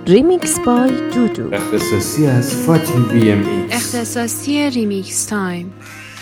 ریمیکس بای دودو، اختصاصی از فاتی VMX، اختصاصی ریمیکس تایم.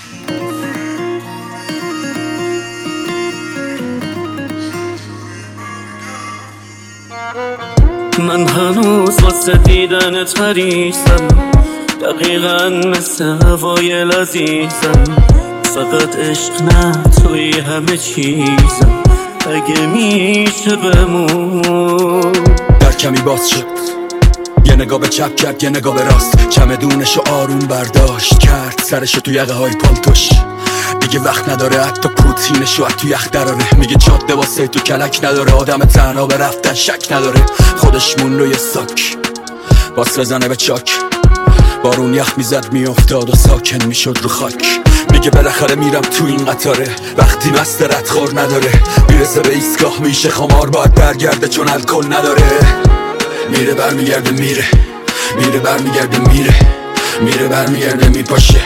من هنوز واسه دیدنت حریصم، دقیقاً مثل هوای لذیذم، فقط عشق نه توی همه چیزم، اگه میشه بمون. در کمی باز شد، یه نگاه به چپ کرد، یه نگاه به راست، چمدونشو آروم برداشت کرد، سرشو تو یقه های پالتوش. دیگه وقت نداره حتی پروتینشو تو یخ دراره، میگه جاده واسه تو کلک نداره، آدم تنها به رفتن شک نداره، خودش مون روی ساک باس بزنه به چاک، بارون یخ میزد میافتاد و ساکن میشد رو خاک. میگه بالاخره میرم تو این قطاره، وقتی مست ردخور نداره، میرسه به ایستگاه میشه خمار، باید برگرده چون الکل نداره. میره برمیگرده میره، میره برمیگرده میره، میره برمیگرده میپاشه،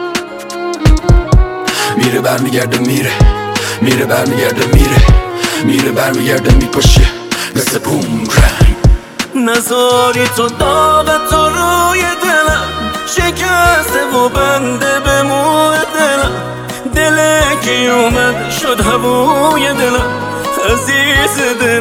میره برمیگرده میره، میره برمیگرده میره، میره برمیگرده میپاشه مثل بومرنگ. نذاری تو داغ تو روی دلم، شکسته و بنده به موی دلم، دله که اومد شد هوای دلم، عزیز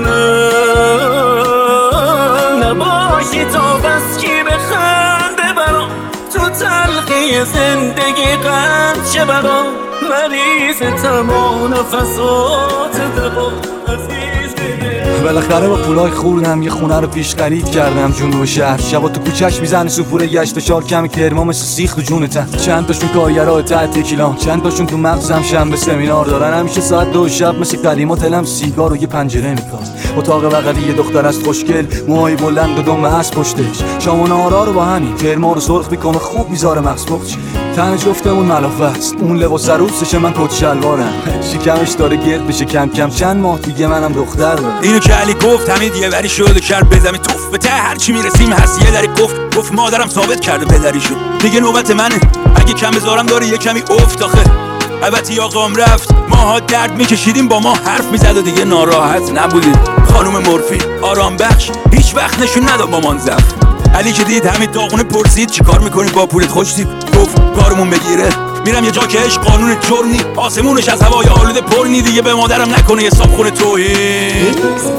دلم. نباشی تو بس کی بخنده برام، تو تلخی زندگی قند چه برام، مریض تمام نفسات دبا، عزیز دلم. بالاخره با پولای خوردم یه خونه رو پیش خرید کردم جنوب شهر، شبا تو کوچه‌اش میزنه سوپور گشت و شال کمی کرما مثل سیخ تو جون تن، چند تاشون کارگرای تحت کیلان، چند تاشون تو مغزم شنبه سمینار دارن، همیشه ساعت 2 شب مثل قدیما تلم سیگار و یه پنجره میکاست. اتاق بغلی یه دختر است خوشگل، موهای بلند و دم اسب پشتش، شام و نهارا رو با همین کرما رو سرخ میکنه خوب میذاره مغز پخش. تن جفتمون ملافه است، اون لباس عروسشه من کت شلوارم، شکمش داره گرد بشه کم کم، چند ماه دیگه منم دختر دارم. اینو که علی گفت همین یه وری شد و کرد بزمی توف به ته، هرچی میرسیم هست یه دری گفت مادرم ثابت کرده پدریشو، دیگه نوبت منه، اگه کم بذارم داره یه کمی افت آخه. البته آقام رفت، ماها درد میکشیدیم، با ما حرف میزد و دیگه ناراحت نبودیم. خانوم مورفین آرام بخش هیچ وقت نشون نداد مامان زفت. علی که دید همین داغونه پرسید چیکار میکنی با پولت، خوش دید گفت کارمون بگیره، میرم یه جا که عشق قانون جرمی، آسمونش از هوای آلوده پرنی، دیگه به مادرم نکنه یه صابخونه توهین.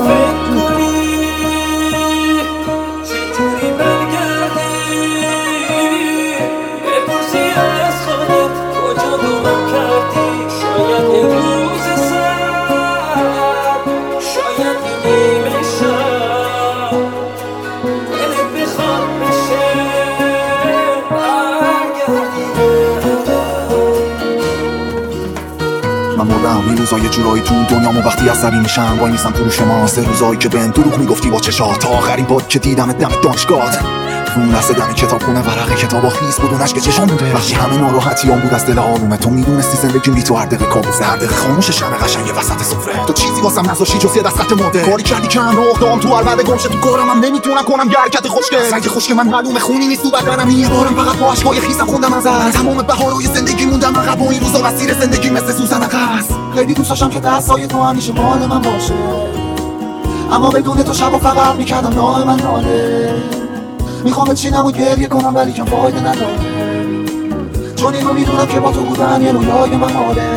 این روزای جورایی تو دنیامو وقتی عصبی میشم وای میسم تو شما، سه روزایی که بهم دروغ میگفتی با چشات، تا آخرین بار که دیدم دم دانشگاه، اون لحظه دم کتابخونه ورق کتابا خیس بود و نشک چشام بوده، وقتی همه ناراحتیام بود از دل آرومه، تو میدونستی زندگیم بی تو هر دقیقه کابوس، هر دقیقه خاموش شمع قشنگ وسط سفره، تو چیزی واسم نذاشتی جز یه دستت ماده، کاری کردی که من اقدام تو عربده گمشه تو کارم، هم نمیتونم کنم یه حرکت خوشگل، سنگ خشک من معلومه خونی نیست تو بدنم، یه بارم فقط با اشکای خیسم خوندم ازت، تمام بهارای زندگی موندم عقب و این روزا مسیر زندگی مثل سوزن قص، خیلی دوست داشتم که دستای تو همیشه مال من باشه، اما بدون تو شب و فقط میکردم نای من ناله، میخوام بچینم و گریه کنم ولی کم فایده نداره، چون اینو میدونم که با تو بودن یه رویای من ماله.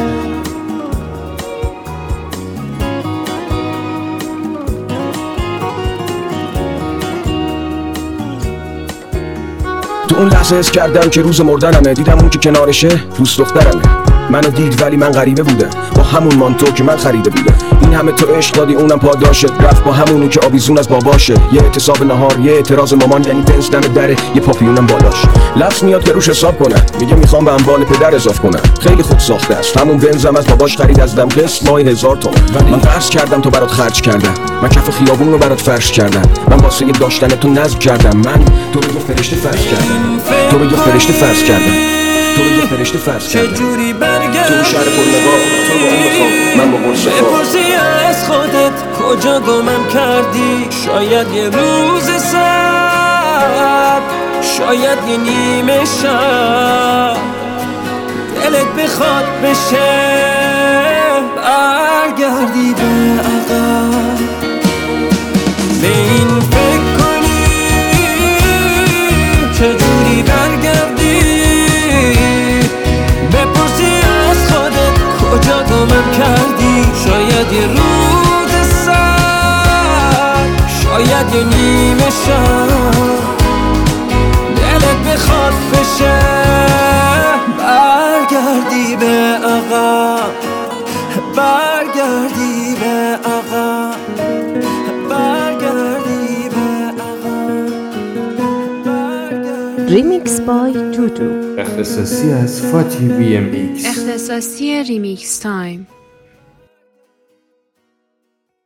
تو اون لحظه حس کردم که روز مردنمه، دیدم اون که کنارشه دوست دخترمه، منو دید ولی من غریبه بودم، با همون مانتو که من خریده بودم، این همه تو عشق دادی اونم پاداشه، رفت با همونی که آویزون از باباشه، یه اعتصاب نهار یه اعتراض مامان، یعنی بنز دم دره یه پاپیونم بالاش، لفظ میاد که روش حساب کنم، میگه میخوام به اموال پدر اضاف کنم، خیلی خود ساخته است، همون بنزم از باباش خرید از دم قسط ماهی 1000 تومان، من قرض کردم تو برات خرج کردم، من کف خیابون رو برات فرش کردم، من واسه یه داشتن تو نذر کردم، من تو رو یه فرشته فرض کردم، تو رو یه فرشته فرض کردم، تو رو یه فرشته فرض کردم، چجوری برگردی تو شهر پرنگاه، تو با اون بخواب من با برسه بپرسی از خودت کجا گمم کردی، شاید یه روز سرد، شاید یه نیمه شب، دلت بخواد بشه برگردی به عقب، به این فکر کنی Remix by Dudu. اختصاصی از فاتی VMX. اختصاصی ریمیکس تایم.